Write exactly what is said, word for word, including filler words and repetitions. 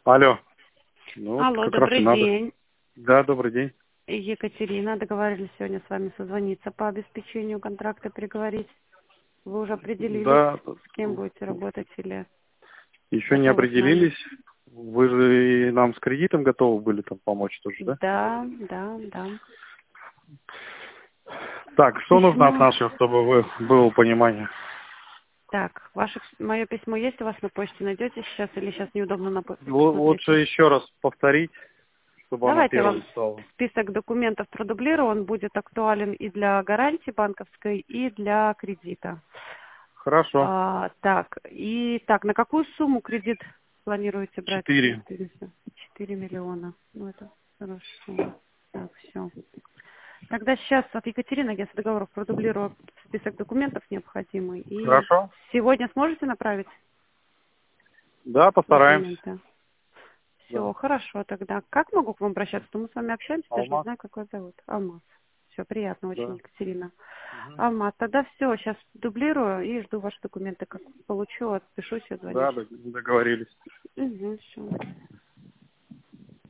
Алло. Ну, вот Алло, как раз и добрый надо. день. Да, добрый день. Екатерина, договорились сегодня с вами созвониться по обеспечению контракта, переговорить. Вы уже определились, Да, с кем будете работать или еще не готовы с нами? определились. Вы же и нам с кредитом готовы были там помочь тоже, да? Да, да, да. Так, что нужно от Письмо. нашего, чтобы вы, было понимание? Так, ваше мое письмо есть у вас на почте? Найдете сейчас или сейчас неудобно на почту Л- Лучше посмотрите? еще раз повторить, чтобы оно Давайте я вам первым стало. список документов продублирую. Он будет актуален и для гарантии банковской, и для кредита. Хорошо. А, так, и так, на какую сумму кредит планируете брать? Четыре. Четыре миллиона. Ну, это хорошо. Так, все. Тогда сейчас от Екатерины, агентства договоров, продублирую список документов необходимый. И Хорошо. сегодня сможете направить Да, постараемся. документы? Да. Все, хорошо тогда. Как могу к вам обращаться? То мы с вами общаемся, даже не Алмаз? знаю, как вас зовут. Алмаз. Все, приятно очень, Да. Екатерина. Мгм. Алмаз, тогда все, сейчас дублирую и жду ваши документы. Как получу, отпишусь и Да, звонюсь. дог- договорились. Угу, все.